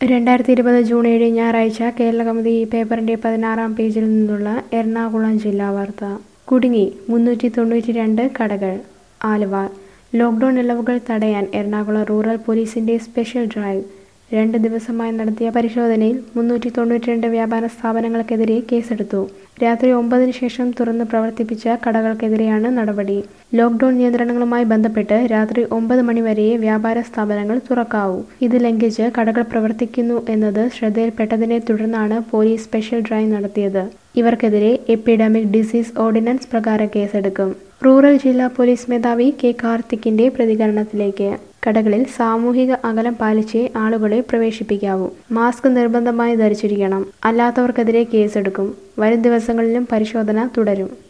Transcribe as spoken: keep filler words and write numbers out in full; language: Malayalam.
രണ്ടായിരത്തി ഇരുപത് ജൂൺ ഏഴ് ഞായറാഴ്ച കേരളകൗമുദി ഈ പേപ്പറിന്റെ പതിനാറാം പേജിൽ നിന്നുള്ള എറണാകുളം ജില്ലാ വാർത്ത. കുടുങ്ങി മുന്നൂറ്റി തൊണ്ണൂറ്റി രണ്ട് കടകൾ. ആലുവ. ലോക്ഡൌൺ ഇളവുകൾ തടയാൻ എറണാകുളം റൂറൽ പോലീസിന്റെ സ്പെഷ്യൽ ഡ്രൈവ്. രണ്ട് ദിവസമായി നടത്തിയ പരിശോധനയിൽ മുന്നൂറ്റി തൊണ്ണൂറ്റി രണ്ട് വ്യാപാര സ്ഥാപനങ്ങൾക്കെതിരെ കേസെടുത്തു. രാത്രി ഒമ്പതിന് ശേഷം തുറന്ന് പ്രവർത്തിപ്പിച്ച കടകൾക്കെതിരെയാണ് നടപടി. ലോക്ഡൌൺ നിയന്ത്രണങ്ങളുമായി ബന്ധപ്പെട്ട് രാത്രി ഒമ്പത് മണി വരെയേ വ്യാപാര സ്ഥാപനങ്ങൾ തുറക്കാവൂ. ഇത് ലംഘിച്ച് കടകൾ പ്രവർത്തിക്കുന്നു എന്നത് ശ്രദ്ധയിൽപ്പെട്ടതിനെ തുടർന്നാണ് പോലീസ് സ്പെഷ്യൽ ഡ്രൈവ് നടത്തിയത്. ഇവർക്കെതിരെ എപ്പിഡമിക് ഡിസീസ് ഓർഡിനൻസ് പ്രകാരം കേസെടുക്കും. റൂറൽ ജില്ലാ പോലീസ് മേധാവി കെ കാർത്തിക്കിന്റെ പ്രതികരണത്തിലേക്ക്. കടകളിൽ സാമൂഹിക അകലം പാലിച്ചേ ആളുകളെ പ്രവേശിപ്പിക്കാവൂ. മാസ്ക് നിർബന്ധമായി ധരിച്ചിരിക്കണം. അല്ലാത്തവർക്കെതിരെ കേസെടുക്കും. വരും ദിവസങ്ങളിലും പരിശോധന തുടരും.